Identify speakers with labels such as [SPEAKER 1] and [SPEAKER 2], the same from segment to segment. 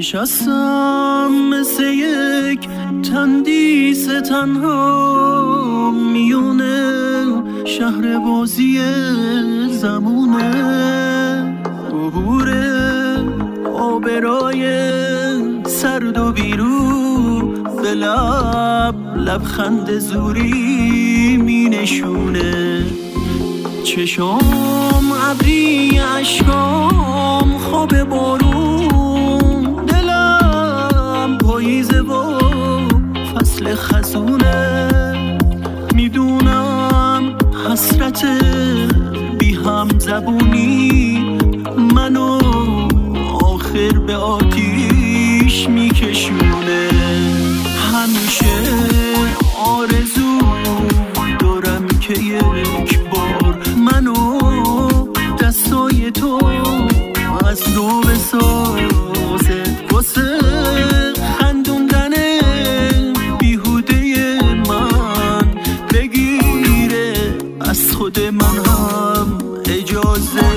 [SPEAKER 1] نشستم مثل یک تندیس تنها میونه شهر بازی زمونه، عبور آبرای سرد و بیرو به لبخند زوری می نشونه. چشام ابری اشکام خواب بارون، دلم پاییزه و فصل خزونه. میدونم حسرت بی هم زبونی منو آخر به آتیش میکشونه. همیشه آرزو دارم که یک بار منو دستای تو از نو بسازه، واسه خندوندن بیهوده من بگیره از خود من هم اجازه.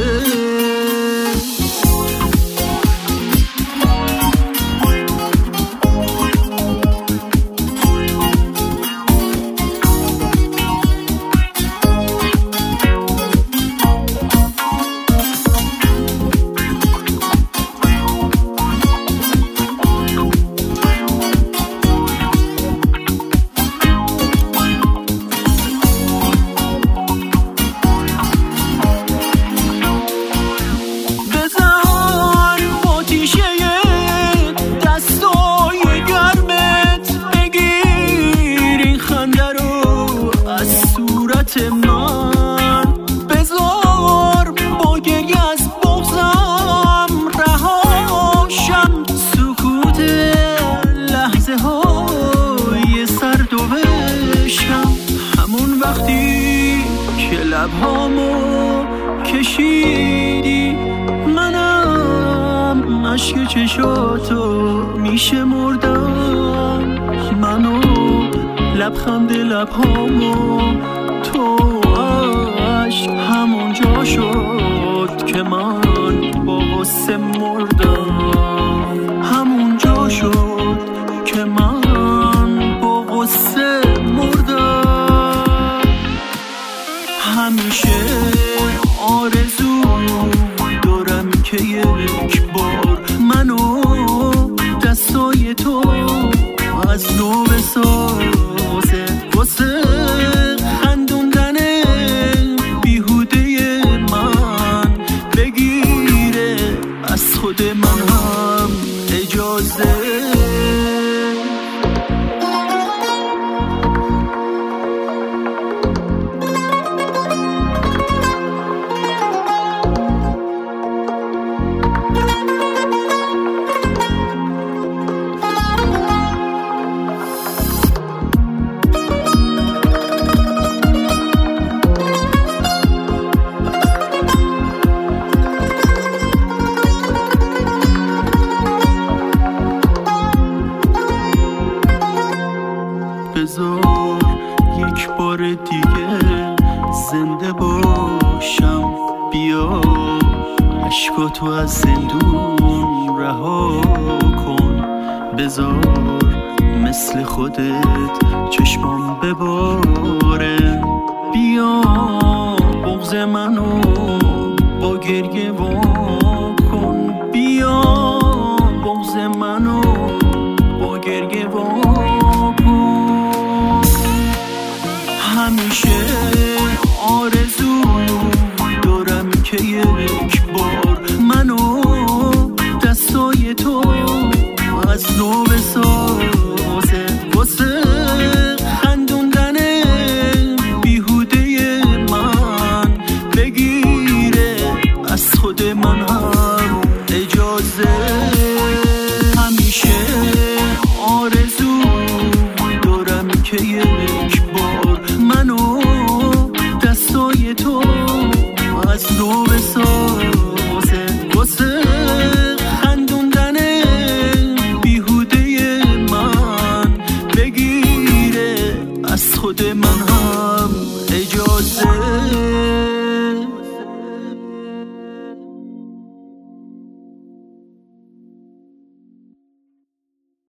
[SPEAKER 1] من بذار با گریه از بغضم رهاشم، سکوت لحظه های سرد و بشم. همون وقتی که لبهامو کشیدی منم اشک چشاتو میشه مردم، منو لبخند لبهامو تو عشق همونجا شد که من با غصه مردم، همونجا شد که من با غصه مردم. همیشه آرزو دارم که یک بار منو دستای تو از نو بسازه، واسه خندوندن بیهوده من بگیره از خود من هم اجازه. بذار یک بار دیگه زنده باشم، بیا عشقاتو از زندون رها کن، بذار مثل خودت چشمام بباره، بیا بغض منو با گریه